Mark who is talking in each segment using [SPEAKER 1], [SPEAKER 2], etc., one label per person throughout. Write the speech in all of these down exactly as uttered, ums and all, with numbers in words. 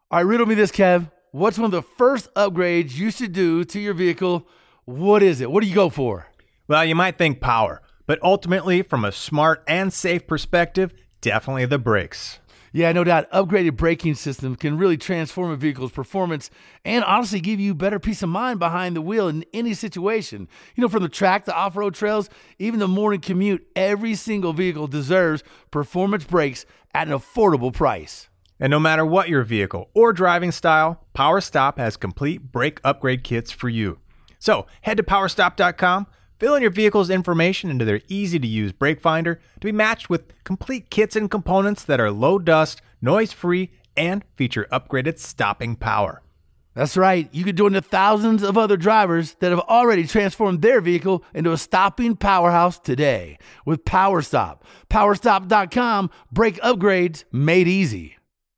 [SPEAKER 1] All right, riddle me this, Kev. What's one of the first upgrades you should do to your vehicle? What is it? What do you go for?
[SPEAKER 2] Well, you might think power, but ultimately, from a smart and safe perspective, definitely the brakes.
[SPEAKER 1] Yeah, no doubt. Upgraded braking system can really transform a vehicle's performance and honestly give you better peace of mind behind the wheel in any situation. You know, from the track to off-road trails, even the morning commute, every single vehicle deserves performance brakes at an affordable price.
[SPEAKER 2] And no matter what your vehicle or driving style, PowerStop has complete brake upgrade kits for you. So head to power stop dot com, fill in your vehicle's information into their easy-to-use brake finder to be matched with complete kits and components that are low dust, noise-free, and feature upgraded stopping power.
[SPEAKER 1] That's right. You could join the thousands of other drivers that have already transformed their vehicle into a stopping powerhouse today with PowerStop. power stop dot com, brake upgrades made easy.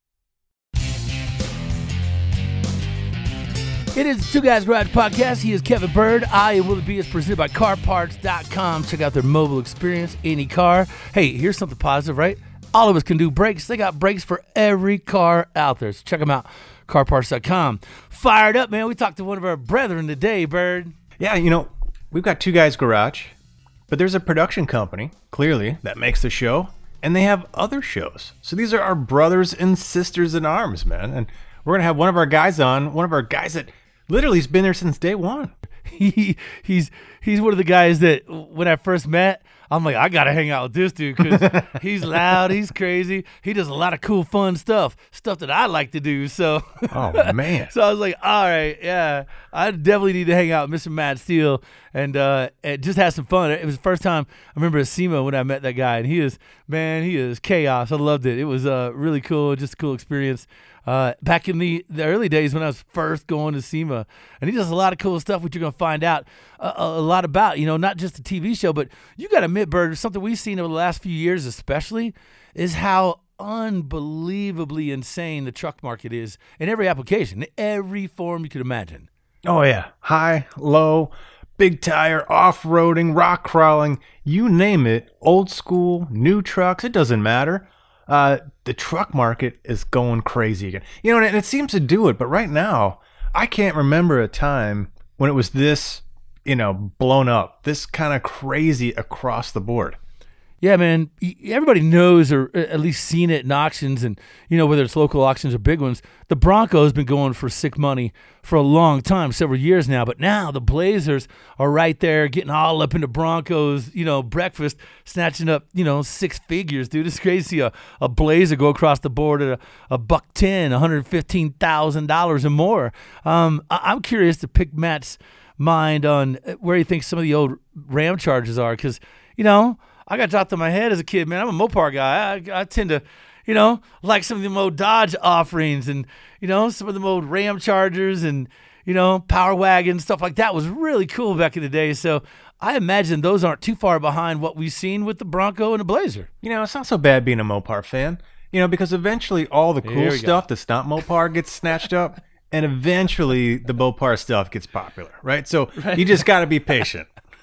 [SPEAKER 1] It is the Two Guys Garage Podcast. He is Kevin Bird. I am Willie B. It's presented by car parts dot com. Check out their mobile experience, any car. Hey, here's something positive, right? All of us can do brakes. They got brakes for every car out there. So check them out, car parts dot com. Fired up, man. We talked to one of our brethren today, Bird.
[SPEAKER 2] Yeah, you know, we've got Two Guys Garage, but there's a production company, clearly, that makes the show, and they have other shows. So these are our brothers and sisters in arms, man. And we're going to have one of our guys on, one of our guys that literally has been there since day one.
[SPEAKER 1] He he's he's one of the guys that when I first met, I'm like, I gotta hang out with this dude because he's loud, he's crazy, he does a lot of cool, fun stuff, stuff that I like to do. So,
[SPEAKER 2] oh man,
[SPEAKER 1] so I was like, all right, yeah, I definitely need to hang out with Mister Matt Steele and uh, and just have some fun. It was the first time I remember at SEMA when I met that guy, and he is man, he is chaos. I loved it. It was uh, really cool, just a cool experience. Uh, back in the, the early days when I was first going to SEMA, and he does a lot of cool stuff, which you're going to find out a, a lot about, you know, not just the T V show, but you got to admit, Bird, something we've seen over the last few years especially is how unbelievably insane the truck market is in every application, in every form you could imagine.
[SPEAKER 2] Oh, yeah. High, low, big tire, off-roading, rock crawling, you name it, old school, new trucks, it doesn't matter. Uh, the truck market is going crazy again. You know, and it seems to do it, but right now, I can't remember a time when it was this, you know, blown up, this kind of crazy across the board.
[SPEAKER 1] Yeah, man, everybody knows or at least seen it in auctions, and, you know, whether it's local auctions or big ones, the Bronco's been going for sick money for a long time, several years now, but now the Blazers are right there getting all up into Broncos, you know, breakfast, snatching up, you know, six figures, dude. It's crazy to see a, a Blazer go across the board at a, a buck ten, one hundred fifteen thousand dollars or more. Um, I, I'm curious to pick Matt's mind on where he thinks some of the old Ram Chargers are, because, you know, I got dropped on my head as a kid, man. I'm a Mopar guy. I, I tend to, you know, like some of them old Dodge offerings and, you know, some of them old Ram Chargers and, you know, Power Wagon, stuff like that was really cool back in the day. So I imagine those aren't too far behind what we've seen with the Bronco and the Blazer.
[SPEAKER 2] You know, it's not so bad being a Mopar fan, you know, because eventually all the cool stuff that's not Mopar gets snatched up, and eventually the Mopar stuff gets popular, right? So right. You just got to be patient.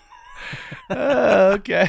[SPEAKER 1] uh, okay.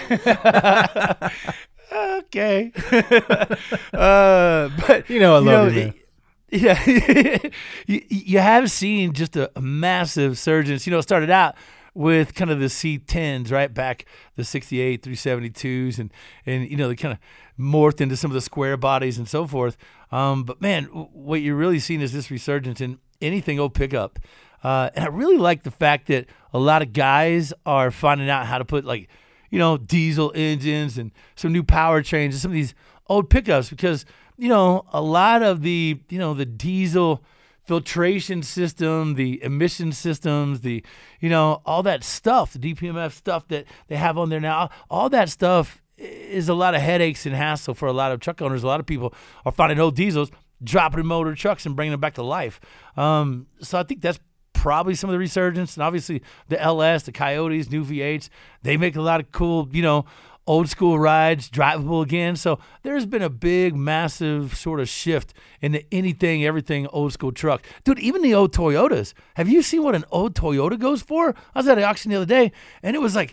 [SPEAKER 1] okay. uh, but
[SPEAKER 2] you know, I love
[SPEAKER 1] you,
[SPEAKER 2] know,
[SPEAKER 1] you man. Yeah. you, you have seen just a, a massive surge. You know, it started out with kind of the C tens, right? Back the sixty-eight, three seventy-twos, and, and you know, they kind of morphed into some of the square bodies and so forth. Um, but, man, what you're really seeing is this resurgence in anything old pickup. Uh, and I really like the fact that a lot of guys are finding out how to put, like, you know, diesel engines and some new powertrains and some of these old pickups because, you know, a lot of the, you know, the diesel filtration system, the emission systems, the, you know, all that stuff, the D P M F stuff that they have on there now, all that stuff is a lot of headaches and hassle for a lot of truck owners. A lot of people are finding old diesels, dropping in motor trucks and bringing them back to life. Um, so I think that's probably some of the resurgence, and obviously the L S, the Coyotes, new V eights, they make a lot of cool, you know, old school rides, drivable again. So there's been a big, massive sort of shift into anything, everything old school truck. Dude, even the old Toyotas. Have you seen what an old Toyota goes for? I was at an auction the other day, and it was like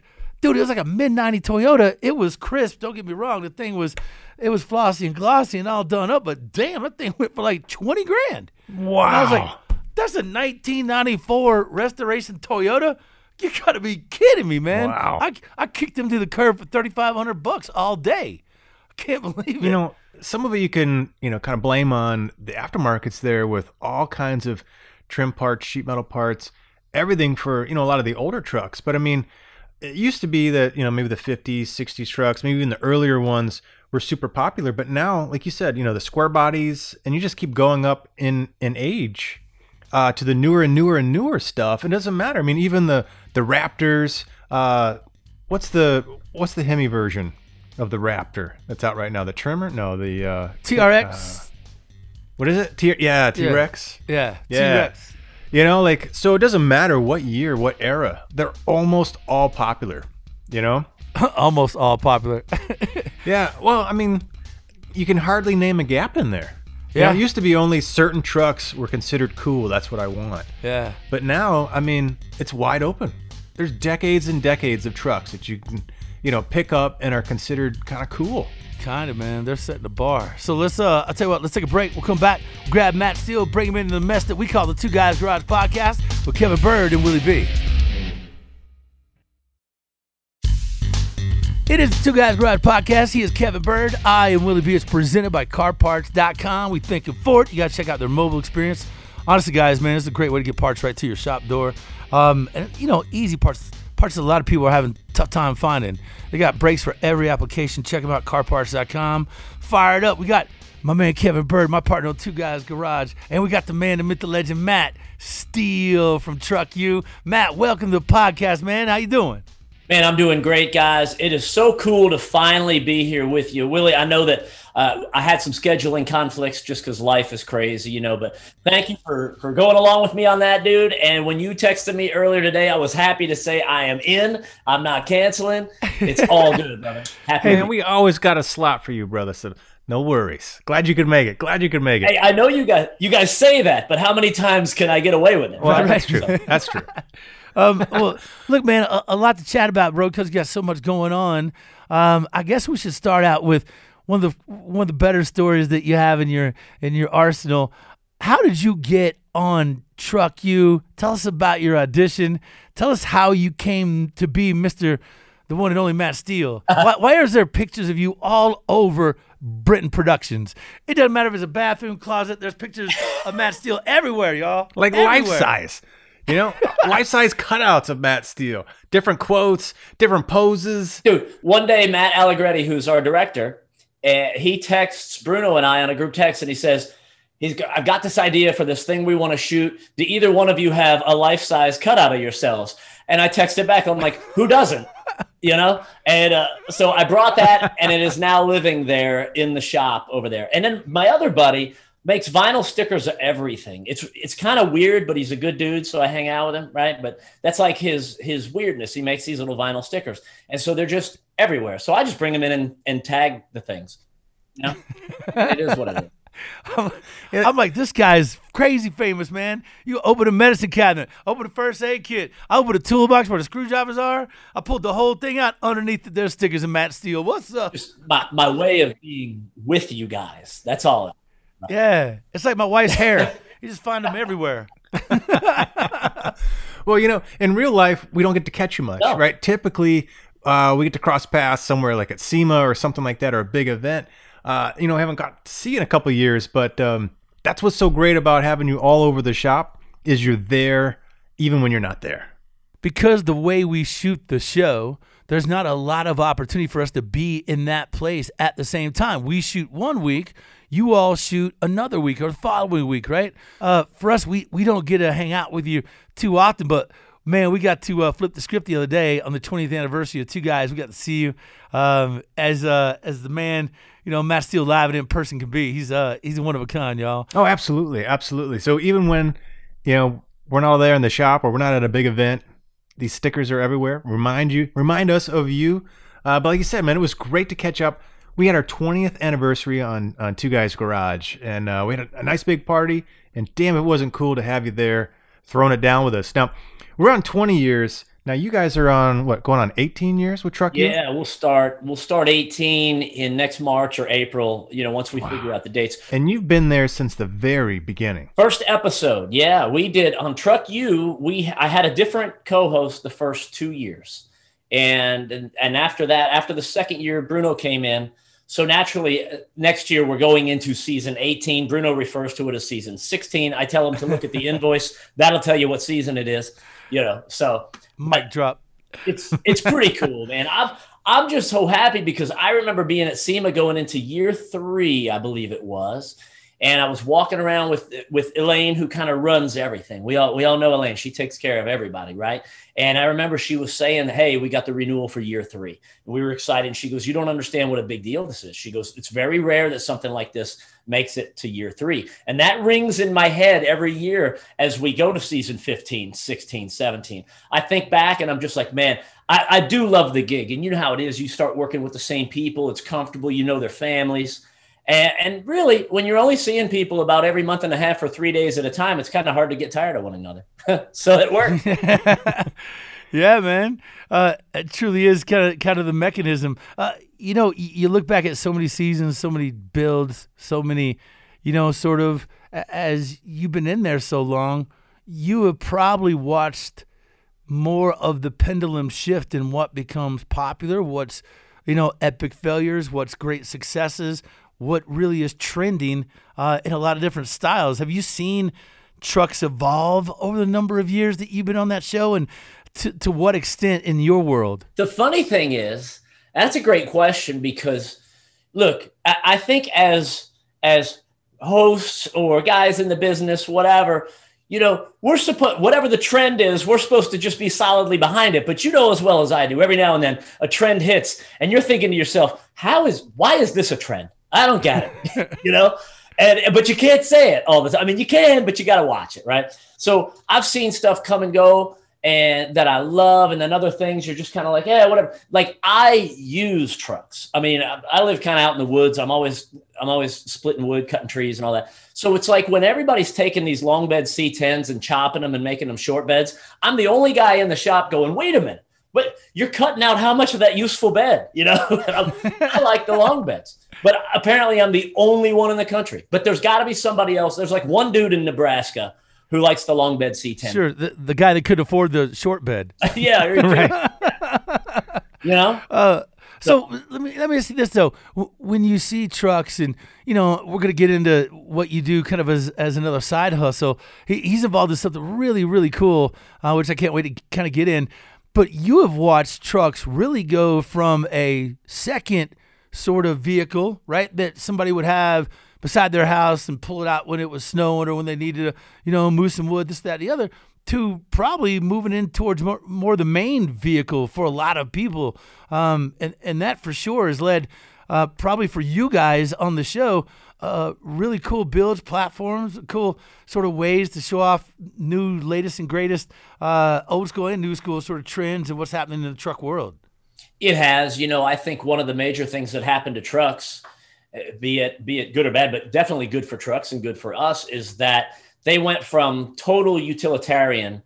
[SPEAKER 1] dude, it was like a mid ninety Toyota. It was crisp. Don't get me wrong. The thing was, it was flossy and glossy and all done up. But damn, that thing went for like twenty grand.
[SPEAKER 2] Wow.
[SPEAKER 1] And I was like, that's a nineteen ninety-four restoration Toyota. You gotta be kidding me, man.
[SPEAKER 2] Wow.
[SPEAKER 1] I, I kicked him to the curb for thirty-five hundred bucks all day. I can't believe it.
[SPEAKER 2] You know, some of it you can, you know, kind of blame on the aftermarkets there with all kinds of trim parts, sheet metal parts, everything for, you know, a lot of the older trucks. But I mean, it used to be that, you know, maybe the fifties, sixties trucks, maybe even the earlier ones were super popular. But now, like you said, you know, the square bodies, and you just keep going up in, in age uh, to the newer and newer and newer stuff. It doesn't matter. I mean, even the, the Raptors, uh, what's the, what's the Hemi version of the Raptor that's out right now? The Trimmer? No, the uh,
[SPEAKER 1] T R X.
[SPEAKER 2] Uh, what is it? T- yeah, T-Rex.
[SPEAKER 1] Yeah,
[SPEAKER 2] Yeah.
[SPEAKER 1] T-Rex.
[SPEAKER 2] You know, like, so it doesn't matter what year, what era. They're almost all popular, you know?
[SPEAKER 1] Almost all popular.
[SPEAKER 2] Yeah, well, I mean, you can hardly name a gap in there. You
[SPEAKER 1] Yeah.
[SPEAKER 2] know, it used to be only certain trucks were considered cool. That's what I want.
[SPEAKER 1] Yeah.
[SPEAKER 2] But now, I mean, it's wide open. There's decades and decades of trucks that you can, you know, pick up and are considered kind of cool.
[SPEAKER 1] Kind of, man. They're setting the bar. So let's, uh, I'll tell you what, let's take a break. We'll come back, grab Matt Steele, bring him into the mess that we call the Two Guys Garage Podcast with Kevin Bird and Willie B. It is the Two Guys Garage Podcast. He is Kevin Bird. I am Willie B. It's presented by car parts dot com. We thank you for it. You got to check out their mobile experience. Honestly, guys, man, it's a great way to get parts right to your shop door. Um, and, you know, easy parts. Parts that a lot of people are having a tough time finding. They got brakes for every application. Check them out, car parts dot com. Fire it up. We got my man Kevin Bird, my partner on Two Guys Garage. And we got the man, the myth, the legend, Matt Steele from Truck U. Matt, welcome to the podcast, man. How you doing?
[SPEAKER 3] Man, I'm doing great, guys. It is so cool to finally be here with you. Willie, I know that uh, I had some scheduling conflicts just because life is crazy, you know, but thank you for, for going along with me on that, dude. And when you texted me earlier today, I was happy to say I am in. I'm not canceling. It's all good, brother. Happy
[SPEAKER 2] Hey,
[SPEAKER 3] to
[SPEAKER 2] man, we always got a slot for you, brother. So no worries. Glad you could make it. Glad you could make it.
[SPEAKER 3] Hey, I know you guys, you guys say that, but how many times can I get away with it?
[SPEAKER 2] Well,
[SPEAKER 3] Right?
[SPEAKER 2] that's true.
[SPEAKER 3] So-
[SPEAKER 2] That's true.
[SPEAKER 1] Um, well, look, man, a, a lot to chat about, bro, because you got so much going on. Um, I guess we should start out with one of the one of the better stories that you have in your in your arsenal. How did you get on Truck U? Tell us about your audition. Tell us how you came to be Mister the one and only Matt Steele. Why, why is there pictures of you all over Britain Productions? It doesn't matter if it's a bathroom closet. There's pictures of Matt Steele everywhere, y'all.
[SPEAKER 2] Like
[SPEAKER 1] Everywhere.
[SPEAKER 2] life size. You know, life size cutouts of Matt Steele, different quotes, different poses.
[SPEAKER 3] Dude, one day Matt Allegretti, who's our director, uh, he texts Bruno and I on a group text, and he says, "He's got, I've got this idea for this thing we want to shoot. Do either one of you have a life-size cutout of yourselves?" And I texted back, I'm like, "Who doesn't?" You know? And uh, so I brought that, and it is now living there in the shop over there. And then my other buddy makes vinyl stickers of everything. It's it's kind of weird, but he's a good dude, so I hang out with him, right? But that's like his his weirdness. He makes these little vinyl stickers, and so they're just everywhere. So I just bring them in and, and tag the things. You know, it is what it is.
[SPEAKER 1] I'm, I'm like, this guy's crazy famous, man. You open a medicine cabinet, open a first aid kit, I open a toolbox where the screwdrivers are. I pulled the whole thing out. Underneath it, there's stickers of Matt Steele. What's up?
[SPEAKER 3] Just my, my way of being with you guys. That's all.
[SPEAKER 1] Yeah, it's like my wife's hair. You just find them everywhere.
[SPEAKER 2] Well, you know, in real life, we don't get to catch you much,
[SPEAKER 3] No.
[SPEAKER 2] right? Typically, uh, we get to cross paths somewhere like at SEMA or something like that, or a big event. Uh, you know, I haven't got to see you in a couple of years, but um, that's what's so great about having you all over the shop is you're there even when you're not there.
[SPEAKER 1] Because the way we shoot the show, there's not a lot of opportunity for us to be in that place at the same time. We shoot one week, you all shoot another week or the following week, right? Uh, for us, we, we don't get to hang out with you too often, but man, we got to uh, flip the script the other day on the twentieth anniversary of Two Guys. We got to see you um, as uh, as the man, you know, Matt Steele live and in person can be. He's uh he's one of a kind, y'all.
[SPEAKER 2] Oh, absolutely. Absolutely. So even when, you know, we're not there in the shop or we're not at a big event, these stickers are everywhere. Remind you, remind us of you. Uh, but like you said, man, it was great to catch up. We had our twentieth anniversary on, on Two Guys Garage, and uh, we had a, a nice big party, and damn, it wasn't cool to have you there throwing it down with us. Now, we're on twenty years. Now you guys are on what, going on eighteen years with Truck U?
[SPEAKER 3] Yeah, we'll start we'll start eighteen in next March or April, you know, once we wow. figure out the dates.
[SPEAKER 2] And you've been there since the very beginning.
[SPEAKER 3] First episode. Yeah, we did on Truck U. We I had a different co-host the first two years. And and, and after that, after the second year, Bruno came in. So naturally, next year we're going into season eighteen. Bruno refers to it as season sixteen. I tell him to look at the invoice. That'll tell you what season it is. You know, so
[SPEAKER 1] mic drop.
[SPEAKER 3] It's it's pretty cool, man. I'm I'm just so happy because I remember being at SEMA going into year three, I believe it was, and I was walking around with with Elaine, who kind of runs everything. We all we all know Elaine; she takes care of everybody, right? And I remember she was saying, "Hey, we got the renewal for year three." And we were excited. And she goes, "You don't understand what a big deal this is." She goes, "It's very rare that something like this makes it to year three." And that rings in my head every year as we go to season fifteen, sixteen, seventeen. I think back and I'm just like, man, I, I do love the gig. And you know how it is. You start working with the same people. It's comfortable. You know their families. And, and really, when you're only seeing people about every month and a half or three days at a time, it's kind of hard to get tired of one another. So it worked.
[SPEAKER 1] Yeah, man. Uh, it truly is kind of kind of the mechanism. Uh, you know, y- you look back at so many seasons, so many builds, so many, you know, sort of as you've been in there so long, you have probably watched more of the pendulum shift in what becomes popular, what's, you know, epic failures, what's great successes, what really is trending uh, in a lot of different styles. Have you seen trucks evolve over the number of years that you've been on that show, and to, to what extent in your world?
[SPEAKER 3] The funny thing is, that's a great question because, look, I, I think as as hosts or guys in the business, whatever, you know, we're supposed, whatever the trend is, we're supposed to just be solidly behind it. But you know as well as I do, every now and then a trend hits and you're thinking to yourself, how is, why is this a trend? I don't get it, you know? And, but you can't say it all the time. I mean, you can, but you got to watch it, right? So I've seen stuff come and go and that I love. And then other things you're just kind of like, yeah, whatever. Like I use trucks. I mean, I, I live kind of out in the woods. I'm always, I'm always splitting wood, cutting trees and all that. So it's like when everybody's taking these long bed C tens and chopping them and making them short beds, I'm the only guy in the shop going, wait a minute, but you're cutting out how much of that useful bed, you know? I like the long beds, but apparently I'm the only one in the country, but there's gotta be somebody else. There's like one dude in Nebraska who likes the long bed C ten.
[SPEAKER 1] Sure, the, the guy that could afford the short bed.
[SPEAKER 3] Yeah, right. You know.
[SPEAKER 1] Uh, so, so let me let me ask you this though: when you see trucks, and you know, we're gonna get into what you do, kind of as as another side hustle. He, he's involved in something really really cool, uh, which I can't wait to kind of get in. But you have watched trucks really go from a second sort of vehicle, right, that somebody would have beside their house and pull it out when it was snowing or when they needed to, you know, move some wood, this, that, the other, to probably moving in towards more, more the main vehicle for a lot of people. Um, and, and that for sure has led uh, probably for you guys on the show, uh, really cool builds, platforms, cool sort of ways to show off new, latest and greatest uh, old school and new school sort of trends and what's happening in the truck world.
[SPEAKER 3] It has. You know, I think one of the major things that happened to trucks, be it be it good or bad, but definitely good for trucks and good for us, is that they went from total utilitarian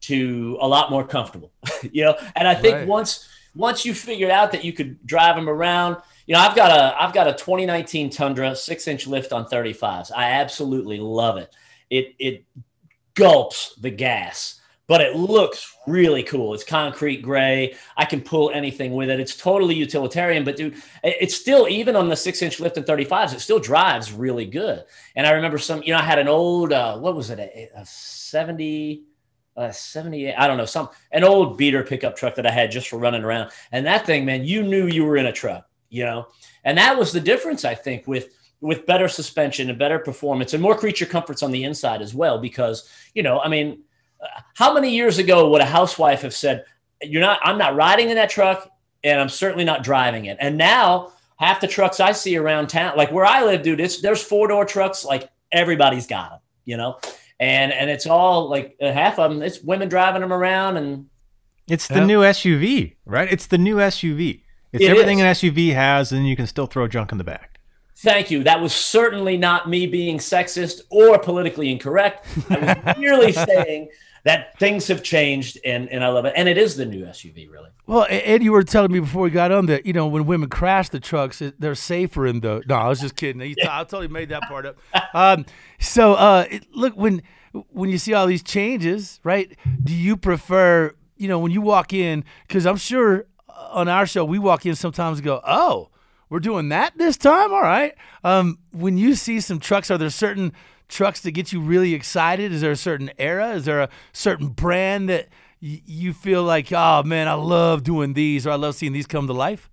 [SPEAKER 3] to a lot more comfortable, you know? And I think
[SPEAKER 1] Right.
[SPEAKER 3] once once you figured out that you could drive them around, you know, I've got a I've got a twenty nineteen Tundra six inch lift on thirty-fives. I absolutely love it. It it gulps the gas, but it looks really cool. It's concrete gray. I can pull anything with it. It's totally utilitarian, but dude, it's still, even on the six inch lift and thirty-fives, it still drives really good. And I remember some, you know, I had an old, uh, what was it? A, a seventy, uh, seventy-eight, I don't know, some, an old beater pickup truck that I had just for running around. And that thing, man, you knew you were in a truck, you know? And that was the difference, I think, with, with better suspension and better performance and more creature comforts on the inside as well. Because, you know, I mean, how many years ago would a housewife have said, you're not, I'm not riding in that truck and I'm certainly not driving it. And now half the trucks I see around town, like where I live, dude, it's, there's four door trucks. Like everybody's got them, you know, and, and it's all like uh, half of them, it's women driving them around. And
[SPEAKER 2] it's the
[SPEAKER 1] Yep.
[SPEAKER 2] new S U V, right? It's the new S U V. It's
[SPEAKER 3] It
[SPEAKER 2] everything
[SPEAKER 3] is.
[SPEAKER 2] an S U V has, and you can still throw junk in the back.
[SPEAKER 3] Thank you. That was certainly not me being sexist or politically incorrect. I was merely saying that things have changed, and, and I love it. And it is the new S U V, really.
[SPEAKER 1] Well, Ed, you were telling me before we got on that, you know, when women crash the trucks, it, they're safer in the. No, I was just kidding. You, I totally made that part up. Um, so, uh, it, look, when when you see all these changes, right? Do you prefer, you know, when you walk in? Because I'm sure on our show we walk in sometimes and go, oh, we're doing that this time? All right. Um, when you see some trucks, are there certain trucks that get you really excited? Is there a certain era? Is there a certain brand that y- you feel like, oh, man, I love doing these, or I love seeing these come to life?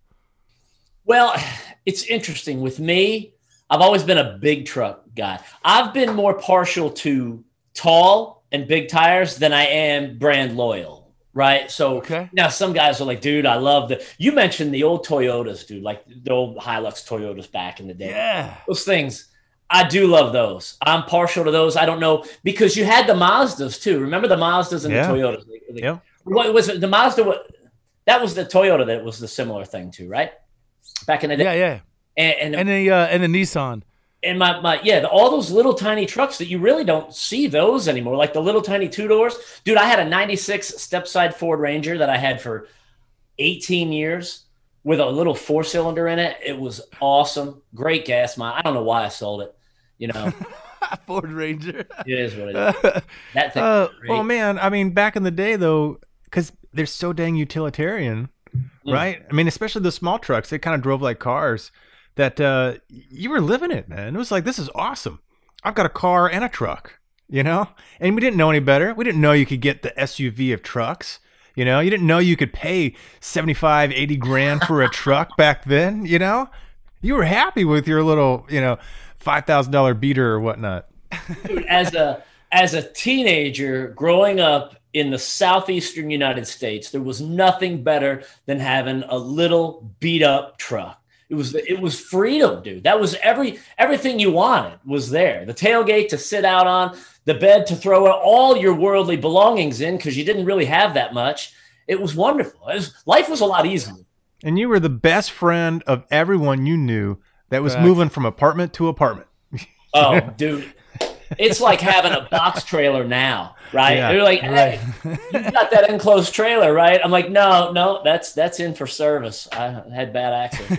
[SPEAKER 3] Well, it's interesting. With me, I've always been a big truck guy. I've been more partial to tall and big tires than I am brand loyal. Right. So
[SPEAKER 1] okay.
[SPEAKER 3] Now some guys are like, dude, I love the, you mentioned the old Toyotas, dude, like the old Hilux Toyotas back in the day.
[SPEAKER 1] Yeah.
[SPEAKER 3] Those things, I do love those. I'm partial to those. I don't know, because you had the Mazdas too. Remember the Mazdas and
[SPEAKER 2] yeah.
[SPEAKER 3] the Toyotas?
[SPEAKER 2] Yeah.
[SPEAKER 3] What was it? The Mazda, that was the Toyota that was the similar thing too, right? Back in the day.
[SPEAKER 1] Yeah, yeah.
[SPEAKER 3] And, and,
[SPEAKER 1] and the uh, and the Nissan.
[SPEAKER 3] And my, my yeah, the, all those little tiny trucks that you really don't see those anymore, like the little tiny two doors. Dude, I had a ninety-six step-side Ford Ranger that I had for eighteen years with a little four-cylinder in it. It was awesome. Great gas mile. I don't know why I sold it, you know.
[SPEAKER 1] Ford Ranger.
[SPEAKER 3] It is what it is. That thing.
[SPEAKER 2] Uh, well, man, I mean, back in the day, though, because they're so dang utilitarian, mm. right? I mean, especially the small trucks, they kind of drove like cars. That uh, you were living it, man. It was like, this is awesome. I've got a car and a truck, you know? And we didn't know any better. We didn't know you could get the S U V of trucks, you know? You didn't know you could pay seventy-five, eighty grand for a truck back then, you know? You were happy with your little, you know, five thousand dollars beater or whatnot.
[SPEAKER 3] Dude, as a, as a teenager growing up in the southeastern United States, there was nothing better than having a little beat up truck. It was it was freedom, dude. That was every everything you wanted was there. The tailgate to sit out on, the bed to throw all your worldly belongings in because you didn't really have that much. It was wonderful. It was, life was a lot easier.
[SPEAKER 2] And you were the best friend of everyone you knew that was
[SPEAKER 1] Correct.
[SPEAKER 2] moving from apartment to apartment.
[SPEAKER 3] Oh, dude. It's like having a box trailer now, right?
[SPEAKER 2] Yeah.
[SPEAKER 3] They're like, hey, you got that enclosed trailer, right? I'm like, no, no, that's that's in for service. I had bad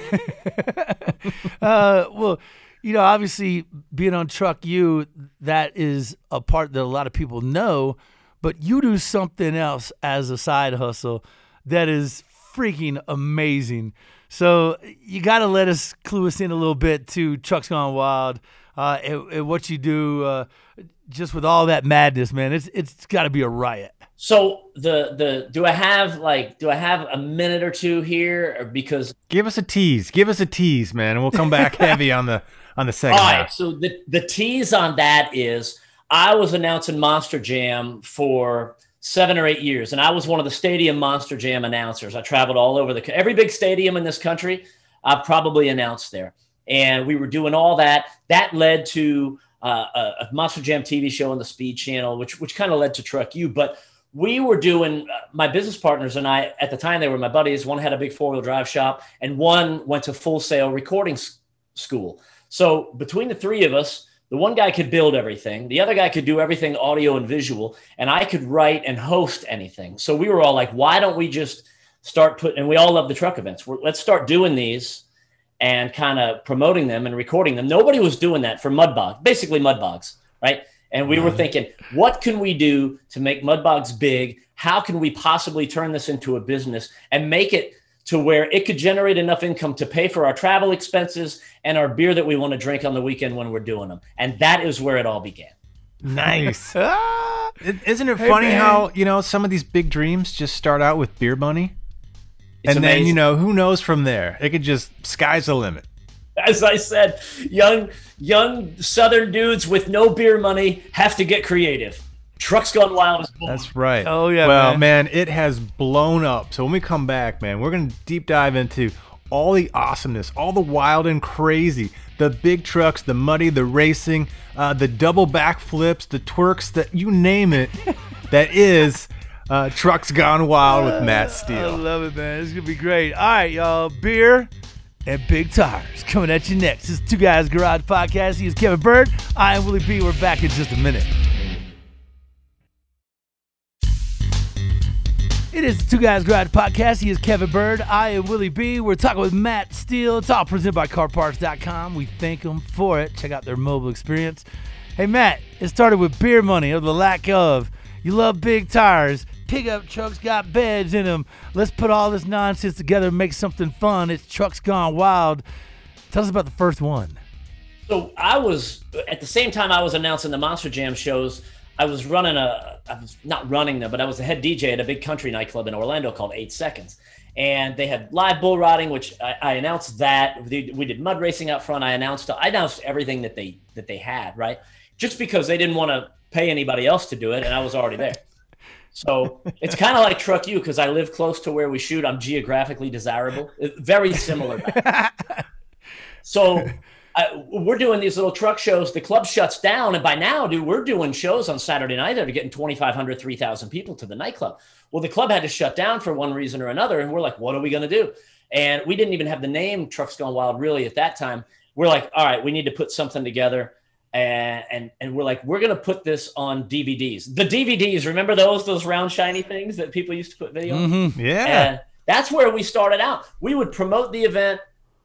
[SPEAKER 3] access.
[SPEAKER 1] uh, well, you know, obviously being on Truck U, that is a part that a lot of people know, but you do something else as a side hustle that is freaking amazing. So you got to let us clue us in a little bit to Trucks Gone Wild. Uh, and, and what you do, uh, just with all that madness, man, it's it's got to be a riot.
[SPEAKER 3] So the the do I have like do I have a minute or two here, or because
[SPEAKER 2] give us a tease, give us a tease, man, and we'll come back heavy on the on the second
[SPEAKER 3] all
[SPEAKER 2] half.
[SPEAKER 3] right. So the the tease on that is I was announcing Monster Jam for seven or eight years, and I was one of the Stadium Monster Jam announcers. I traveled all over the every big stadium in this country. I probably announced there. And we were doing all that. That led to uh, a, a Monster Jam T V show on the Speed Channel, which which kind of led to Truck U. But we were doing, uh, my business partners and I, at the time, they were my buddies. One had a big four-wheel drive shop, and one went to Full Sail recording s- school. So between the three of us, the one guy could build everything. The other guy could do everything audio and visual, and I could write and host anything. So we were all like, why don't we just start putting, and we all love the truck events. We're, let's start doing these and kind of promoting them and recording them. Nobody was doing that for Mudbog, basically Mudbogs, right? And we were thinking, what can we do to make Mudbogs big? How can we possibly turn this into a business and make it to where it could generate enough income to pay for our travel expenses and our beer that we want to drink on the weekend when we're doing them? And that is where it all began.
[SPEAKER 2] Nice.
[SPEAKER 1] Ah!
[SPEAKER 2] Isn't it
[SPEAKER 1] Hey,
[SPEAKER 2] funny
[SPEAKER 1] man.
[SPEAKER 2] how, you know, some of these big dreams just start out with beer money?
[SPEAKER 3] It's
[SPEAKER 2] and then,
[SPEAKER 3] amazing.
[SPEAKER 2] you know, who knows from there? It could just, sky's the limit.
[SPEAKER 3] As I said, young young Southern dudes with no beer money have to get creative. Trucks Gone Wild is born.
[SPEAKER 2] That's right.
[SPEAKER 1] Oh, yeah,
[SPEAKER 2] Well,
[SPEAKER 1] man.
[SPEAKER 2] man, it has blown up. So when we come back, man, we're going to deep dive into all the awesomeness, all the wild and crazy, the big trucks, the muddy, the racing, uh, the double backflips, the twerks, that you name it, that is uh, Trucks Gone Wild with Matt
[SPEAKER 1] I
[SPEAKER 2] Steele.
[SPEAKER 1] love it, man. It's going to be great. All right, y'all. Beer, and big tires. Coming at you next. This is Two Guys Garage Podcast. He is Kevin Bird. I am Willie B. We're back in just a minute. It is the Two Guys Garage Podcast. He is Kevin Bird. I am Willie B. We're talking with Matt Steele. It's all presented by car parts dot com. We thank them for it. Check out their mobile experience. Hey, Matt, it started with beer money or the lack of. You love big tires. Pickup trucks got beds in them. Let's put all this nonsense together and make something fun. It's Trucks Gone Wild. Tell us about the first one.
[SPEAKER 3] So I was, at the same time I was announcing the Monster Jam shows, I was running a, I was not running them, but I was the head D J at a big country nightclub in Orlando called Eight Seconds. And they had live bull riding, which I, I announced that. We did mud racing out front. I announced I announced everything that they that they had, right? Just because they didn't want to pay anybody else to do it, and I was already there. So it's kind of like Truck U because I live close to where we shoot. I'm geographically desirable. Very similar. So I, we're doing these little truck shows. The club shuts down. And by now, dude, we're doing shows on Saturday night that are getting twenty-five hundred, three thousand people to the nightclub. Well, the club had to shut down for one reason or another. And we're like, what are we going to do? And we didn't even have the name Trucks Gone Wild really at that time. We're like, all right, we need to put something together. And, and and we're like, we're going to put this on D V Ds. The D V Ds, remember those those round, shiny things that people used to put video on?
[SPEAKER 2] Mm-hmm. Yeah.
[SPEAKER 3] And that's where we started out. We would promote the event.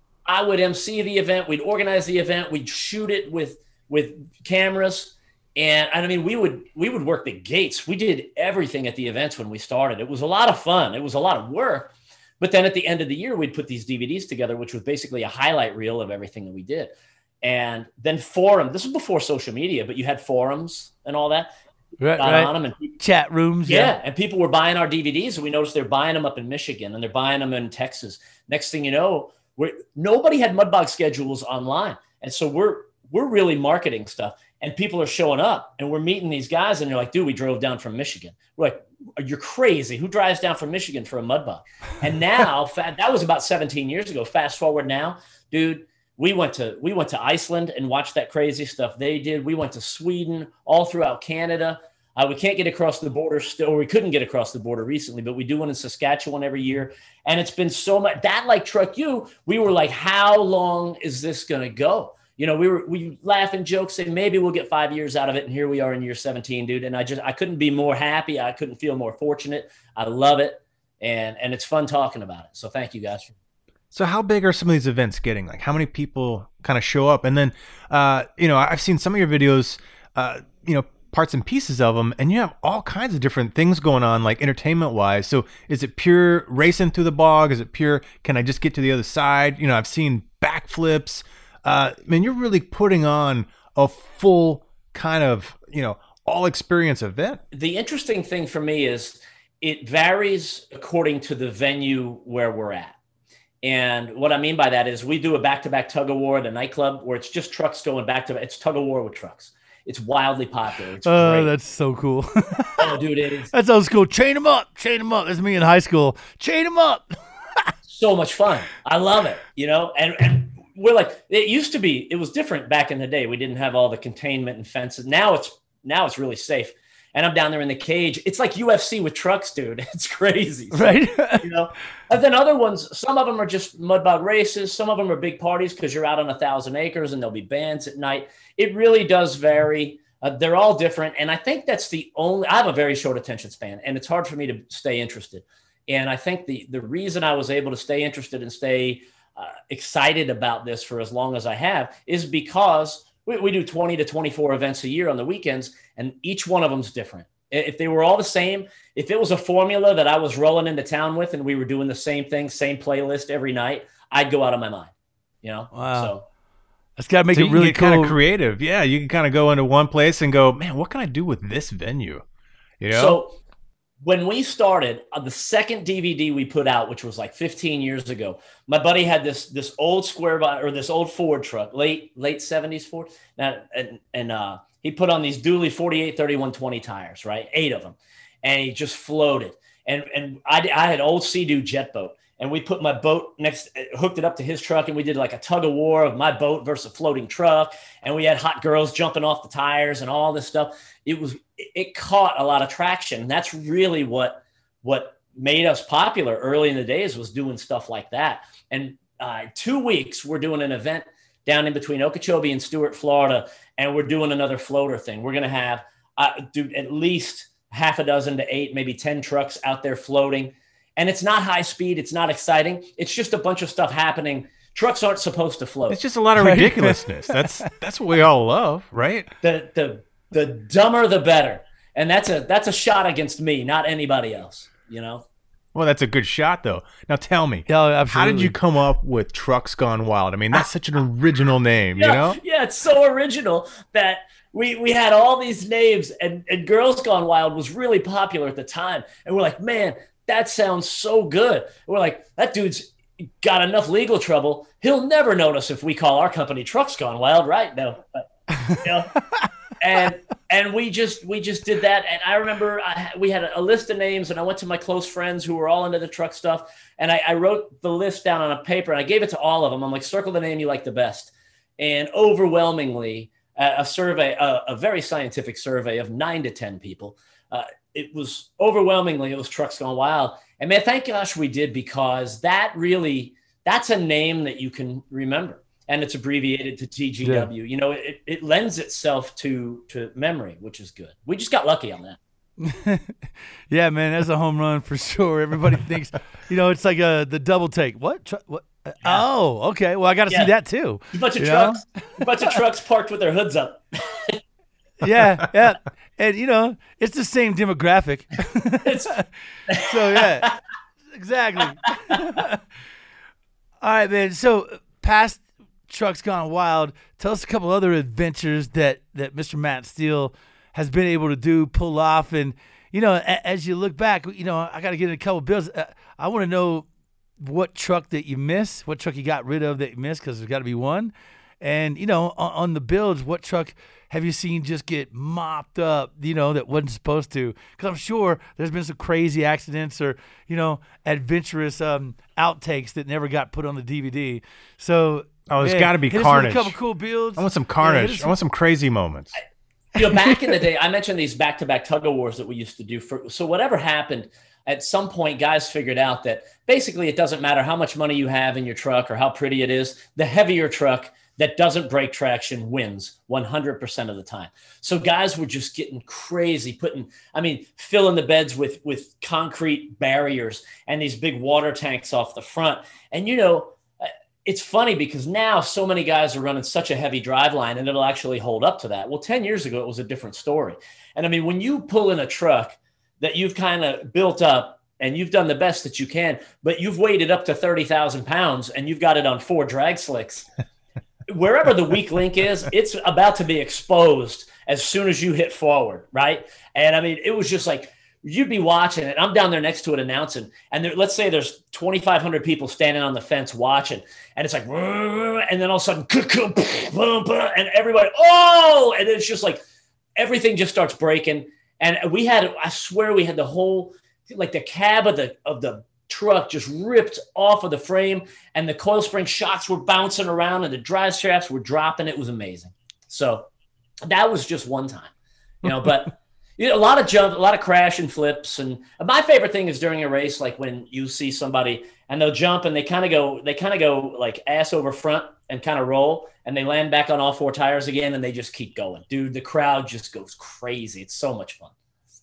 [SPEAKER 3] I would M C the event. We'd organize the event. We'd shoot it with with cameras. And I mean, we would we would work the gates. We did everything at the events when we started. It was a lot of fun. It was a lot of work. But then at the end of the year, we'd put these D V Ds together, which was basically a highlight reel of everything that we did. And then forum. This was before social media, but you had forums and all that.
[SPEAKER 1] Right, right.
[SPEAKER 3] On them and people,
[SPEAKER 1] chat rooms.
[SPEAKER 3] Yeah,
[SPEAKER 1] yeah.
[SPEAKER 3] And people were buying our D V Ds, and we noticed they're buying them up in Michigan, and they're buying them in Texas. Next thing you know, we're, nobody had Mudbog schedules online, and so we're we're really marketing stuff. And people are showing up, and we're meeting these guys, and they're like, "Dude, we drove down from Michigan." We're like, "You're crazy! Who drives down from Michigan for a Mudbog?" And now, that was about seventeen years ago. Fast forward now, dude. We went to we went to Iceland and watched that crazy stuff they did. We went to Sweden, all throughout Canada. Uh, we can't get across the border still, or we couldn't get across the border recently, but we do one in Saskatchewan every year. And it's been so much that like Truck U, we were like, how long is this going to go? You know, we were we laugh and joke, say maybe we'll get five years out of it, and here we are in year seventeen, dude. And I just I couldn't be more happy. I couldn't feel more fortunate. I love it, and and it's fun talking about it. So thank you guys.
[SPEAKER 2] So how big are some of these events getting? Like how many people kind of show up? And then, uh, you know, I've seen some of your videos, uh, you know, parts and pieces of them, and you have all kinds of different things going on, like entertainment wise. So is it pure racing through the bog? Is it pure, can I just get to the other side? You know, I've seen backflips. Uh, I mean, you're really putting on a full kind of, you know, all experience event.
[SPEAKER 3] The interesting thing for me is it varies according to the venue where we're at. And what I mean by that is we do a back-to-back tug of war at a nightclub where it's just trucks going back to it's tug of war with trucks. It's wildly popular. It's
[SPEAKER 1] Oh,
[SPEAKER 3] great.
[SPEAKER 1] that's so cool.
[SPEAKER 3] Oh, dude, it is
[SPEAKER 1] That's old school. Chain them up. Chain them up. That's me in high school. Chain them up.
[SPEAKER 3] so much fun. I love it, you know, and, and we're like, it used to be, it was different back in the day. We didn't have all the containment and fences. Now it's, now it's really safe. And I'm down there in the cage. It's like U F C with trucks, dude. It's crazy. So,
[SPEAKER 1] Right.
[SPEAKER 3] you know, and then other ones, some of them are just Mudbog races. Some of them are big parties because you're out on a thousand acres and there'll be bands at night. It really does vary. Uh, they're all different. And I think that's the only, I have a very short attention span and it's hard for me to stay interested. And I think the, the reason I was able to stay interested and stay uh, excited about this for as long as I have is because we, we do twenty to twenty-four events a year on the weekends, and each one of them's different. If they were all the same, if it was a formula that I was rolling into town with and we were doing the same thing, same playlist every night, I'd go out of my mind, you know?
[SPEAKER 1] Wow.
[SPEAKER 3] So
[SPEAKER 1] That's got to make
[SPEAKER 2] So
[SPEAKER 1] it
[SPEAKER 2] you
[SPEAKER 1] really
[SPEAKER 2] get
[SPEAKER 1] cool.
[SPEAKER 2] kind of creative. Yeah, you can kind of go into one place and go, man, what can I do with this venue? You know?
[SPEAKER 3] So when we started, uh, the second D V D we put out, which was like fifteen years ago, my buddy had this this old square body or this old Ford truck, late late seventies Ford, now, and and uh, he put on these dually forty-eight thirty-one twenty tires, right, eight of them, and he just floated. And and I I had old Sea-Doo jet boat, and we put my boat next, hooked it up to his truck, and we did like a tug of war of my boat versus a floating truck, and we had hot girls jumping off the tires and all this stuff. It was it caught a lot of traction. And that's really what what made us popular early in the days was doing stuff like that. And uh, two weeks, we're doing an event down in between Okeechobee and Stuart, Florida, and we're doing another floater thing. We're going to have uh, do at least half a dozen to eight, maybe ten trucks out there floating. And it's not high speed. It's not exciting. It's just a bunch of stuff happening. Trucks aren't supposed to float.
[SPEAKER 2] It's just a lot of ridiculousness. that's that's what we all love, right?
[SPEAKER 3] The the the dumber, the better. And that's a that's a shot against me, not anybody else, you know?
[SPEAKER 2] Well, that's a good shot, though. Now tell me,
[SPEAKER 1] Yeah, absolutely.
[SPEAKER 2] how did you come up with Trucks Gone Wild? I mean, that's such an original name,
[SPEAKER 3] yeah,
[SPEAKER 2] you know?
[SPEAKER 3] Yeah, it's so original that we we had all these names, and, and Girls Gone Wild was really popular at the time. And we're like, man, that sounds so good. And we're like, that dude's got enough legal trouble. He'll never notice if we call our company Trucks Gone Wild, right? No. But, you know? and and we just we just did that. And I remember I, we had a, a list of names, and I went to my close friends who were all into the truck stuff, and I, I wrote the list down on a paper, and I gave it to all of them. I'm like, circle the name you like the best. And overwhelmingly, uh, a survey, a, a very scientific survey of nine to ten people, uh, it was overwhelmingly it was Trucks Gone Wild. And man, thank gosh we did, because that really that's a name that you can remember. And it's abbreviated to T G W. Yeah. You know, it, it lends itself to to memory, which is good. We just got lucky on that.
[SPEAKER 1] Yeah, man, that's a home run for sure. Everybody thinks, you know, it's like a the double take. What? Tr- what? Uh, yeah. Oh, okay. Well, I got to yeah. see that too.
[SPEAKER 3] A bunch of trucks, a bunch of trucks parked with their hoods up.
[SPEAKER 1] Yeah, yeah, and you know, it's the same demographic. So yeah, exactly. All right, man. So past Trucks Gone Wild, tell us a couple other adventures that that Mister Matt Steele has been able to do, pull off, and you know, a, as you look back, you know, I got to get in a couple bills. Uh, I want to know what truck that you miss, what truck you got rid of that you missed, because there's got to be one, and you know, on, on the builds, what truck have you seen just get mopped up, you know, that wasn't supposed to? Because I'm sure there's been some crazy accidents or, you know, adventurous um, outtakes that never got put on the D V D. So,
[SPEAKER 2] oh, there's
[SPEAKER 1] man,
[SPEAKER 2] got to be
[SPEAKER 1] hit
[SPEAKER 2] carnage.
[SPEAKER 1] Us with a couple cool builds.
[SPEAKER 2] I want some carnage.
[SPEAKER 1] Yeah,
[SPEAKER 2] I want some crazy moments.
[SPEAKER 3] You know, back in the day, I mentioned these back-to-back tug of wars that we used to do. For, so whatever happened, at some point, guys figured out that basically it doesn't matter how much money you have in your truck or how pretty it is. The heavier truck that doesn't break traction wins one hundred percent of the time. So guys were just getting crazy, putting, I mean, filling the beds with, with concrete barriers and these big water tanks off the front. And, you know, it's funny because now so many guys are running such a heavy drive line and it'll actually hold up to that. Well, ten years ago, it was a different story. And I mean, when you pull in a truck that you've kind of built up and you've done the best that you can, but you've weighted up to thirty thousand pounds and you've got it on four drag slicks, wherever the weak link is, it's about to be exposed as soon as you hit forward, right? And I mean, it was just like, you'd be watching it. I'm down there next to it announcing. And there, let's say there's twenty-five hundred people standing on the fence watching. And it's like, and then all of a sudden, and everybody, oh, and it's just like, everything just starts breaking. And we had, I swear we had the whole, like the cab of the, of the truck just ripped off of the frame, and the coil spring shots were bouncing around and the drive shafts were dropping. It was amazing. So that was just one time, you know, but you know, a lot of jump, a lot of crash and flips. And my favorite thing is during a race, like when you see somebody and they'll jump and they kind of go, they kind of go like ass over front and kind of roll, and they land back on all four tires again, and they just keep going. Dude, the crowd just goes crazy. It's so much fun.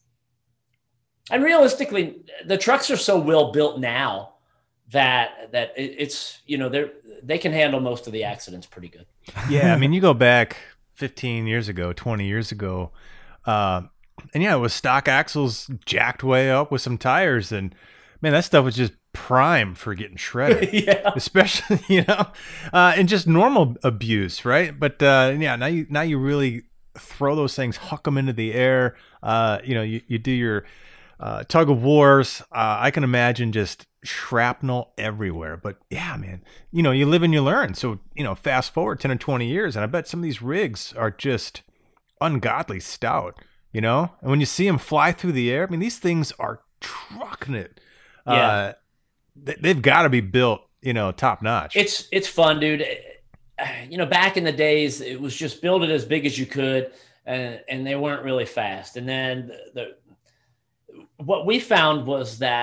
[SPEAKER 3] And realistically, the trucks are so well built now that that it, it's, you know, they're they can handle most of the accidents pretty good.
[SPEAKER 2] Yeah, I mean, you go back fifteen years ago, twenty years ago, uh, and yeah, it was stock axles jacked way up with some tires, and man, that stuff was just prime for getting shredded.
[SPEAKER 3] Yeah,
[SPEAKER 2] especially you know, uh, and just normal abuse, right? But uh, yeah, now you now you really throw those things, huck them into the air. Uh, you know, you you do your Uh, tug of wars. Uh, I can imagine just shrapnel everywhere. But yeah, man, you know, you live and you learn. So, you know, fast forward ten or twenty years, and I bet some of these rigs are just ungodly stout, you know? And when you see them fly through the air, I mean, these things are trucking it.
[SPEAKER 3] Yeah.
[SPEAKER 2] Uh, they, they've got to be built, you know, top notch.
[SPEAKER 3] It's, it's fun, dude. You know, back in the days, it was just build it as big as you could, and, and they weren't really fast. And then the, the what we found was that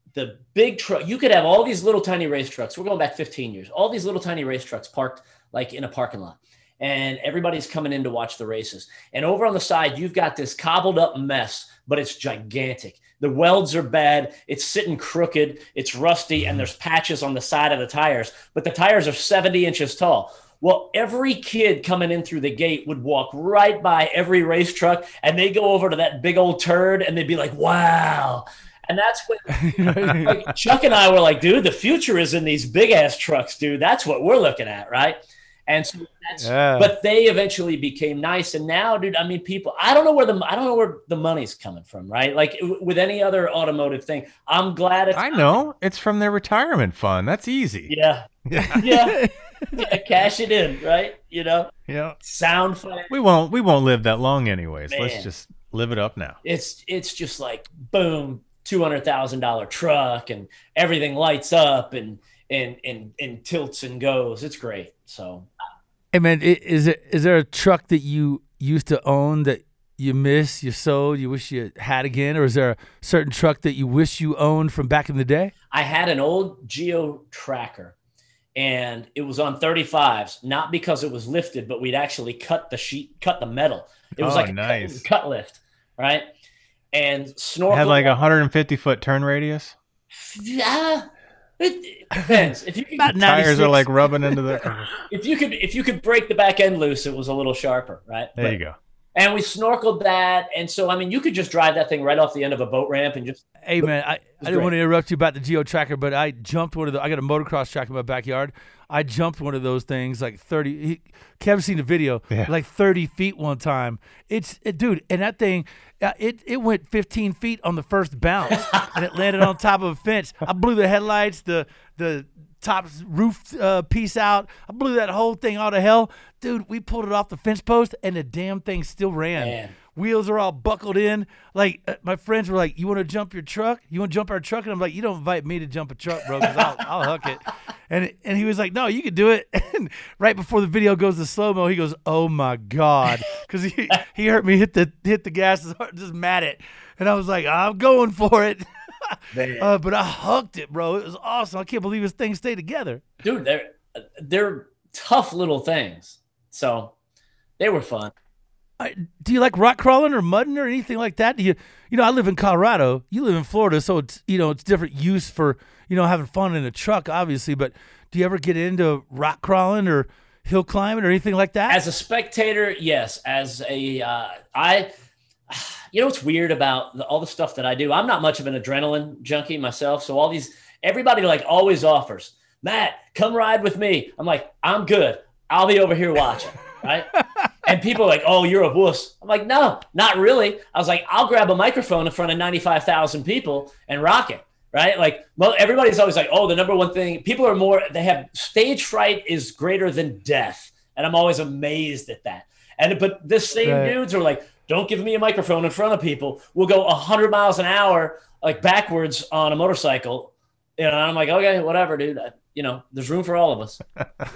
[SPEAKER 3] the big truck, you could have all these little tiny race trucks. We're going back fifteen years. All these little tiny race trucks parked like in a parking lot, and everybody's coming in to watch the races. And over on the side, you've got this cobbled up mess, but it's gigantic. The welds are bad. It's sitting crooked. It's rusty, and there's patches on the side of the tires, but the tires are seventy inches tall. Well, every kid coming in through the gate would walk right by every race truck, and they go over to that big old turd, and they'd be like, wow. And that's when like, Chuck and I were like, dude, the future is in these big ass trucks, dude. That's what we're looking at, right? And so that's, yeah. But they eventually became nice. And now, dude, I mean, people, I don't know where the, I don't know where the money's coming from, right? Like with any other automotive thing, I'm glad it's.
[SPEAKER 2] I know it's from their retirement fund. That's easy.
[SPEAKER 3] Yeah. Yeah. Yeah. Yeah, cash it in, right? You know?
[SPEAKER 2] Yeah.
[SPEAKER 3] Sound fun.
[SPEAKER 2] We won't, we won't live that long anyways. Man. Let's just live it up now.
[SPEAKER 3] It's, it's just like, boom, two hundred thousand dollars truck and everything lights up and, and, and, and tilts and goes. It's great. So.
[SPEAKER 1] Hey man, is it is there a truck that you used to own that you miss, you sold, you wish you had again, or is there a certain truck that you wish you owned from back in the day?
[SPEAKER 3] I had an old Geo Tracker, and it was on thirty-fives, not because it was lifted, but we'd actually cut the sheet, cut the metal. It was
[SPEAKER 2] oh,
[SPEAKER 3] like a
[SPEAKER 2] nice.
[SPEAKER 3] cut, cut lift, right? And snorkel.
[SPEAKER 2] Had like a one hundred fifty foot turn radius.
[SPEAKER 3] Yeah. It depends. If you could,
[SPEAKER 2] tires are like rubbing into the.
[SPEAKER 3] If you could, if you could break the back end loose, it was a little sharper, right?
[SPEAKER 2] There
[SPEAKER 3] but,
[SPEAKER 2] you go.
[SPEAKER 3] And we snorkeled that, and so I mean, you could just drive that thing right off the end of a boat ramp and just.
[SPEAKER 1] Hey man, I, I didn't great. want to interrupt you about the Geo Tracker, but I jumped one of the. I got a motocross track in my backyard. I jumped one of those things like thirty. He, Kevin's seen the video, yeah. like thirty feet one time. It's it, dude, and that thing. Uh, it it went fifteen feet on the first bounce, and it landed on top of a fence. I blew the headlights, the the top roof uh, piece out. I blew that whole thing out of hell. Dude, we pulled it off the fence post, and the damn thing still ran.
[SPEAKER 3] Man.
[SPEAKER 1] Wheels are all buckled in. Like, uh, my friends were like, you want to jump your truck? You want to jump our truck? And I'm like, you don't invite me to jump a truck, bro, because I'll, I'll hook it. And and he was like, no, you can do it. And right before the video goes to slow-mo, he goes, oh, my God. Because he, he heard me hit the hit the gas, just mat it. And I was like, I'm going for it. uh, but I hooked it, bro. It was awesome. I can't believe this thing stayed together.
[SPEAKER 3] Dude, they're, they're tough little things. So they were fun.
[SPEAKER 1] I, do you like rock crawling or mudding or anything like that? Do you, you know, I live in Colorado. You live in Florida, so it's, you know, it's different use for, you know, having fun in a truck, obviously. But do you ever get into rock crawling or hill climbing or anything like that?
[SPEAKER 3] As a spectator, yes. As a, uh, I, you know, what's weird about the, all the stuff that I do? I'm not much of an adrenaline junkie myself. So all these, everybody like always offers, Matt, come ride with me. I'm like, I'm good. I'll be over here watching. Right. And people are like, oh, you're a wuss. I'm like, no, not really. I was like, I'll grab a microphone in front of ninety-five thousand people and rock it. Right. Like, well, everybody's always like, oh, the number one thing, people are more, they have stage fright is greater than death. And I'm always amazed at that. And, but this same right. dudes are like, don't give me a microphone in front of people. We'll go a hundred miles an hour, like backwards on a motorcycle. You know, and I'm like, okay, whatever, dude. I, you know, there's room for all of us.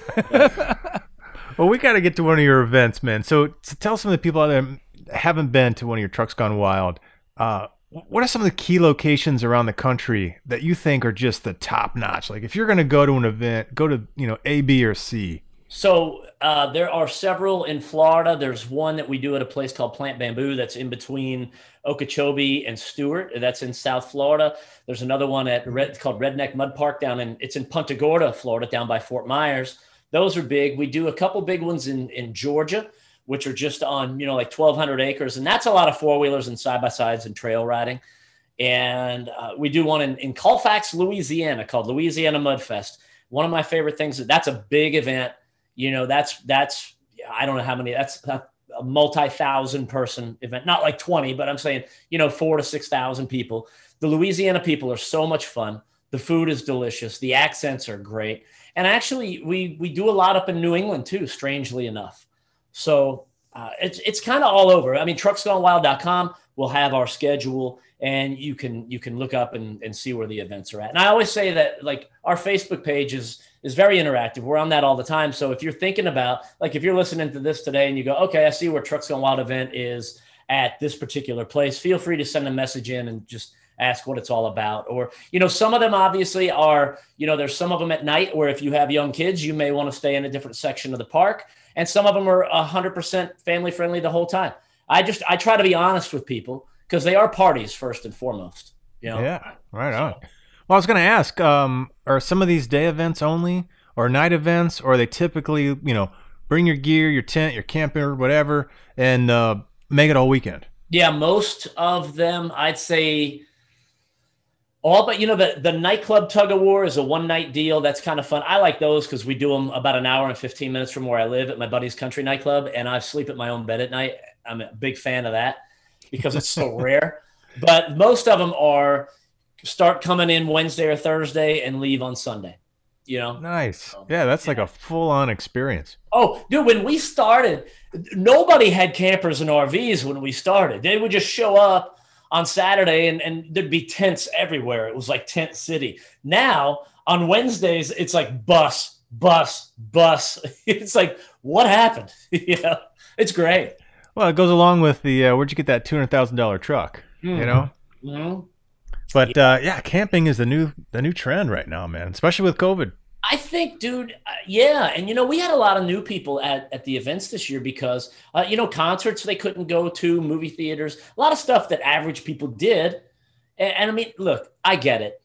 [SPEAKER 2] Yeah. Well, we got to get to one of your events, man. So, so tell some of the people out there that haven't been to one of your Trucks Gone Wild. Uh, what are some of the key locations around the country that you think are just the top notch? Like if you're going to go to an event, go to, you know, A, B, or C.
[SPEAKER 3] So uh, there are several in Florida. There's one that we do at a place called Plant Bamboo that's in between Okeechobee and Stewart. That's in South Florida. There's another one at Red, called Redneck Mud Park down in, it's in Punta Gorda, Florida, down by Fort Myers. Those are big. We do a couple big ones in, in Georgia, which are just on, you know, like twelve hundred acres. And that's a lot of four-wheelers and side-by-sides and trail riding. And uh, we do one in, in Colfax, Louisiana, called Louisiana Mud Fest. One of my favorite things, that's a big event. You know, that's, that's I don't know how many, that's a, a multi-thousand person event. Not like twenty, but I'm saying, you know, four to six thousand people. The Louisiana people are so much fun. The food is delicious. The accents are great. And actually, we we do a lot up in New England, too, strangely enough. So uh, it's it's kind of all over. I mean, trucks gone wild dot com will have our schedule, and you can you can look up and, and see where the events are at. And I always say that, like, our Facebook page is, is very interactive. We're on that all the time. So if you're thinking about, like, if you're listening to this today and you go, okay, I see where Trucks Gone Wild event is at this particular place, feel free to send a message in and just ask what it's all about. Or, you know, some of them obviously are, you know, there's some of them at night where if you have young kids, you may want to stay in a different section of the park. And some of them are one hundred percent family friendly the whole time. I just, I try to be honest with people because they are parties first and foremost. You know?
[SPEAKER 2] Yeah, right on. Well, I was going to ask, um, are some of these day events only or night events, or are they typically, you know, bring your gear, your tent, your camper, whatever, and uh, make it all weekend?
[SPEAKER 3] Yeah, most of them, I'd say all, but you know, the, the nightclub tug of war is a one night deal. That's kind of fun. I like those because we do them about an hour and fifteen minutes from where I live at my buddy's country nightclub. And I sleep at my own bed at night. I'm a big fan of that because it's so rare. But most of them are start coming in Wednesday or Thursday and leave on Sunday, you know?
[SPEAKER 2] Nice. Yeah, that's yeah. like a full-on experience.
[SPEAKER 3] Oh, dude, when we started, nobody had campers and R Vs when we started. They would just show up on Saturday and, and there'd be tents everywhere. It was like tent city. Now, on Wednesdays, it's like bus, bus, bus. It's like, what happened? You know? It's great.
[SPEAKER 2] Well, it goes along with the, uh, where'd you get that two hundred thousand dollars truck, mm-hmm. you know?
[SPEAKER 3] Mm-hmm.
[SPEAKER 2] But uh, yeah, camping is the new the new trend right now, man, especially with COVID.
[SPEAKER 3] I think, dude, uh, yeah. And, you know, we had a lot of new people at, at the events this year because, uh, you know, concerts they couldn't go to, movie theaters, a lot of stuff that average people did. And, and I mean, look, I get it.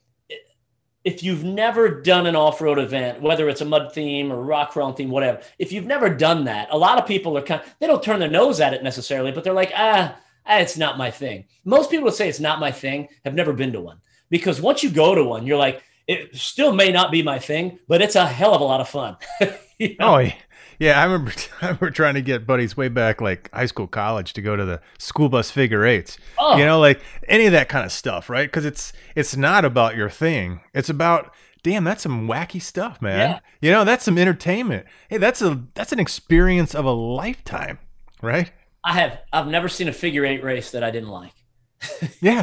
[SPEAKER 3] If you've never done an off-road event, whether it's a mud theme or rock crawling theme, whatever, if you've never done that, a lot of people are kind of, they don't turn their nose at it necessarily, but they're like, ah, it's not my thing. Most people would say it's not my thing, have never been to one. Because once you go to one, you're like, it still may not be my thing, but it's a hell of a lot of fun. You know?
[SPEAKER 2] Oh, yeah. I remember, I remember trying to get buddies way back, like high school, college, to go to the school bus figure eights. Oh. You know, like any of that kind of stuff, right? Because it's it's not about your thing. It's about, damn, that's some wacky stuff, man. Yeah. You know, that's some entertainment. Hey, that's a that's an experience of a lifetime, right?
[SPEAKER 3] I have. I've never seen a figure eight race that I didn't like.
[SPEAKER 2] Yeah.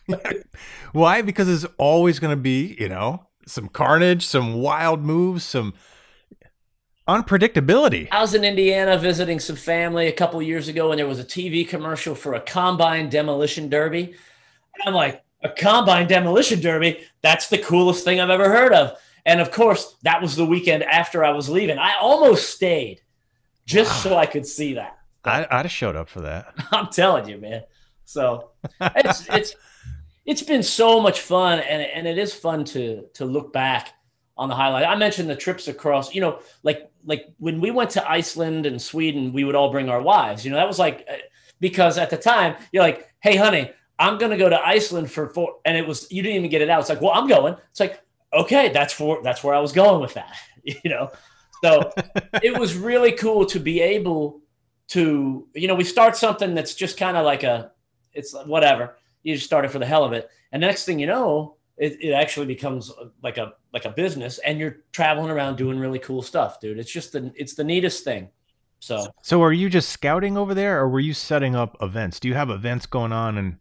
[SPEAKER 2] Why? Because there's always going to be, you know, some carnage, some wild moves, some unpredictability.
[SPEAKER 3] I was in Indiana visiting some family a couple of years ago, and there was a T V commercial for a combine demolition derby. And I'm like, a combine demolition derby? That's the coolest thing I've ever heard of. And of course, that was the weekend after I was leaving. I almost stayed just wow. so I could see that.
[SPEAKER 2] I, I'd have showed up for that.
[SPEAKER 3] I'm telling you, man. So it's it's it's been so much fun, and and it is fun to to look back on the highlight. I mentioned the trips across, you know, like like when we went to Iceland and Sweden, we would all bring our wives. You know, that was like because at the time you're like, hey, honey, I'm gonna go to Iceland for four, and it was you didn't even get it out. It's like, well, I'm going. It's like, okay, that's for that's where I was going with that. You know, so it was really cool to be able to, you know, we start something that's just kind of like a, it's whatever. You just start it for the hell of it. And the next thing you know, it, it actually becomes like a, like a business, and you're traveling around doing really cool stuff, dude. It's just the, it's the neatest thing. So,
[SPEAKER 2] so are you just scouting over there, or were you setting up events? Do you have events going on in,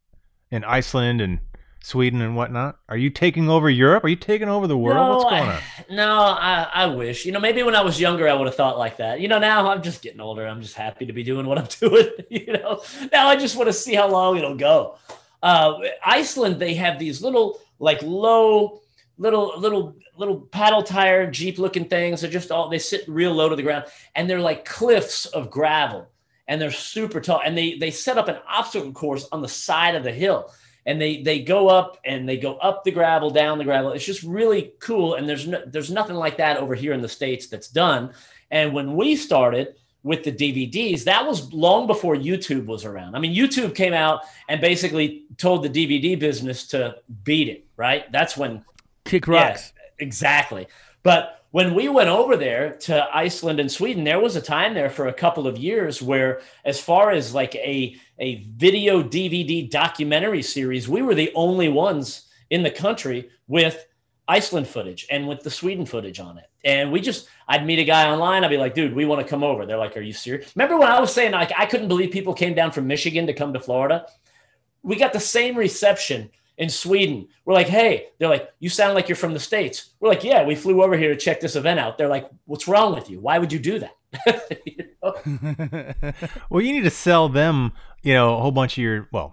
[SPEAKER 2] in Iceland and Sweden and whatnot? Are you taking over Europe? Are you taking over the world?
[SPEAKER 3] No,
[SPEAKER 2] What's going on?
[SPEAKER 3] I, no, I, I wish. You know, maybe when I was younger, I would have thought like that. You know, now I'm just getting older. I'm just happy to be doing what I'm doing. You know, now I just want to see how long it'll go. Uh, Iceland, they have these little, like low, little, little, little paddle tire Jeep looking things. They're just all, they sit real low to the ground, and they're like cliffs of gravel, and they're super tall. And they, they set up an obstacle course on the side of the hill. And they they go up and they go up the gravel, down the gravel. It's just really cool. And there's no, there's nothing like that over here in the States that's done. And when we started with the D V Ds, that was long before YouTube was around. I mean, YouTube came out and basically told the D V D business to beat it, right? That's when
[SPEAKER 1] kick rocks.
[SPEAKER 3] Yeah, exactly. But when we went over there to Iceland and Sweden, there was a time there for a couple of years where, as far as like a, a video D V D documentary series, we were the only ones in the country with Iceland footage and with the Sweden footage on it. And we just, I'd meet a guy online. I'd be like, dude, we want to come over. They're like, are you serious? Remember when I was saying, like, I couldn't believe people came down from Michigan to come to Florida? We got the same reception in Sweden. We're like, hey, they're like, you sound like you're from the States. We're like, yeah, we flew over here to check this event out. They're like, what's wrong with you? Why would you do that? You know?
[SPEAKER 2] Well, you need to sell them, you know, a whole bunch of your, well,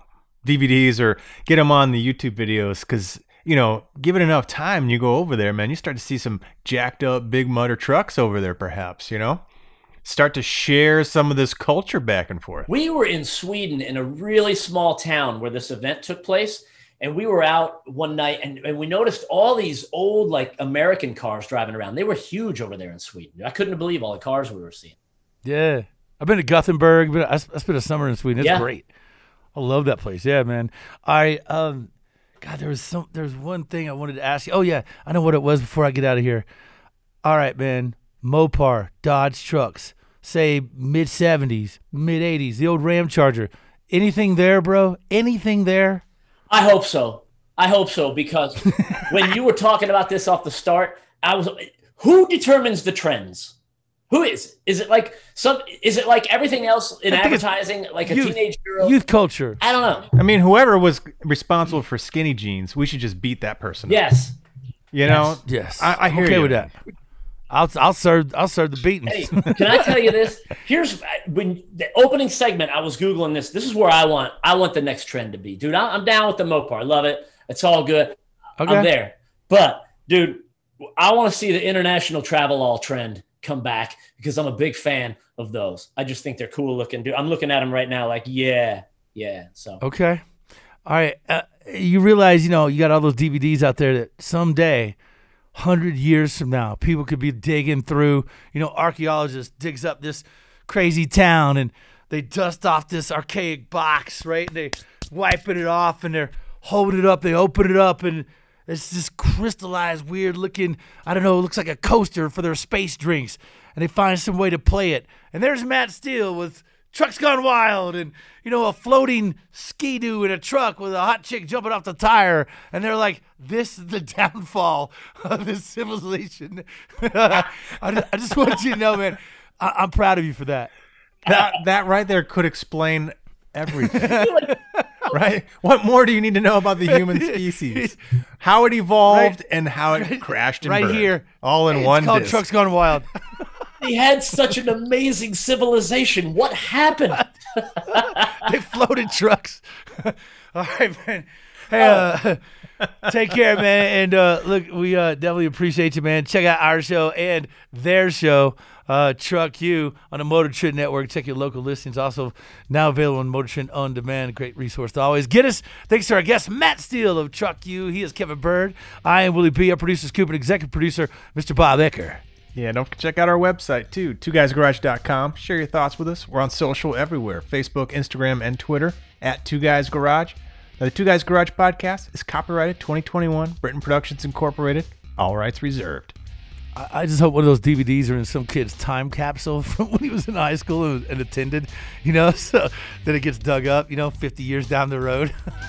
[SPEAKER 2] D V Ds or get them on the YouTube videos because, you know, give it enough time and you go over there, man, you start to see some jacked up big motor trucks over there, perhaps, you know? Start to share some of this culture back and forth.
[SPEAKER 3] We were in Sweden in a really small town where this event took place. And we were out one night and, and we noticed all these old, like American cars driving around. They were huge over there in Sweden. I couldn't believe all the cars we were seeing.
[SPEAKER 1] Yeah. I've been to Gothenburg. But I, I spent a summer in Sweden. It's
[SPEAKER 3] Yeah.
[SPEAKER 1] great. I love that place. Yeah, man. I, um, God, there was some, there was one thing I wanted to ask you. Oh, yeah. I know what it was before I get out of here. All right, man. Mopar, Dodge trucks, say mid seventies, mid eighties, the old Ram Charger. Anything there, bro? Anything there?
[SPEAKER 3] I hope so. I hope so, because when you were talking about this off the start, I was, who determines the trends? Who is? Is it like some, is it like everything else in
[SPEAKER 1] I think it's
[SPEAKER 3] advertising, like a
[SPEAKER 1] youth-
[SPEAKER 3] teenage girl?
[SPEAKER 1] Youth culture.
[SPEAKER 3] I don't know.
[SPEAKER 2] I mean, whoever was responsible for skinny jeans, we should just beat that person. up.
[SPEAKER 3] Yes.
[SPEAKER 2] You know?
[SPEAKER 1] Yes.
[SPEAKER 2] I, I
[SPEAKER 1] I'm
[SPEAKER 2] hear
[SPEAKER 1] okay
[SPEAKER 2] you.
[SPEAKER 1] with that. I'll I'll serve I'll serve the beatings.
[SPEAKER 3] Hey, can I tell you this? Here's when the opening segment, I was Googling this. This is where I want I want the next trend to be. Dude, I'm down with the Mopar. I love it. It's all good.
[SPEAKER 1] Okay.
[SPEAKER 3] I'm there. But, dude, I want to see the international travel all trend come back because I'm a big fan of those. I just think they're cool looking. Dude, I'm looking at them right now like, yeah, yeah. So
[SPEAKER 1] Okay. All right. Uh, you realize, you know, you got all those D V Ds out there that someday, hundred years from now, people could be digging through, you know, archaeologists digs up this crazy town and they dust off this archaic box, right? And they wiping it off and they're holding it up. They open it up and it's this crystallized, weird looking, I don't know, it looks like a coaster for their space drinks. And they find some way to play it. And there's Matt Steele with Trucks Gone Wild and, you know, a floating ski-doo in a truck with a hot chick jumping off the tire. And they're like, this is the downfall of this civilization. I, just, I just want you to know, man, I, I'm proud of you for that.
[SPEAKER 2] That that right there could explain everything. Right? What more do you need to know about the human species? How it evolved
[SPEAKER 1] Right.
[SPEAKER 2] and how it crashed and
[SPEAKER 1] Right
[SPEAKER 2] burned.
[SPEAKER 1] here.
[SPEAKER 2] All in
[SPEAKER 1] It's
[SPEAKER 2] one
[SPEAKER 1] called
[SPEAKER 2] disc.
[SPEAKER 1] Trucks Gone Wild.
[SPEAKER 3] they had such an amazing civilization. What happened?
[SPEAKER 1] They floated trucks. All right, man. Hey, uh, take care, man. And uh, look, we uh, definitely appreciate you, man. Check out our show and their show, uh, Truck You, on the Motor Trend Network. Check your local listings. Also now available on Motor Trend On Demand. Great resource to always get us. Thanks to our guest, Matt Steele of Truck You. He is Kevin Bird. I am Willie B. Our producer, Scoop, and executive producer, Mister Bob Ecker.
[SPEAKER 2] Yeah, don't forget to check out our website too, two guys garage dot com. Share your thoughts with us. We're on social everywhere, Facebook, Instagram, and Twitter at Two Guys Garage. Now, the Two Guys Garage podcast is copyrighted twenty twenty-one, Britain Productions Incorporated, all rights reserved.
[SPEAKER 1] I I just hope one of those D V Ds are in some kid's time capsule from when he was in high school and, and attended, you know, so that it gets dug up, you know, fifty years down the road.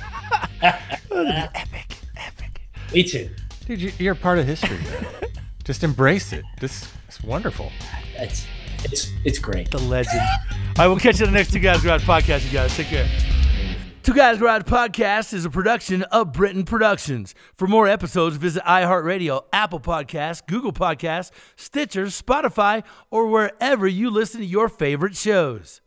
[SPEAKER 1] Epic, epic.
[SPEAKER 3] Me too.
[SPEAKER 2] Dude, you- you're a part of history, man. Just embrace it. This is wonderful.
[SPEAKER 3] It's it's it's great.
[SPEAKER 1] The legend. All right, we'll catch you on the next Two Guys Garage podcast, you guys. Take care. Two Guys Garage Podcast is a production of Britain Productions. For more episodes, visit iHeartRadio, Apple Podcasts, Google Podcasts, Stitcher, Spotify, or wherever you listen to your favorite shows.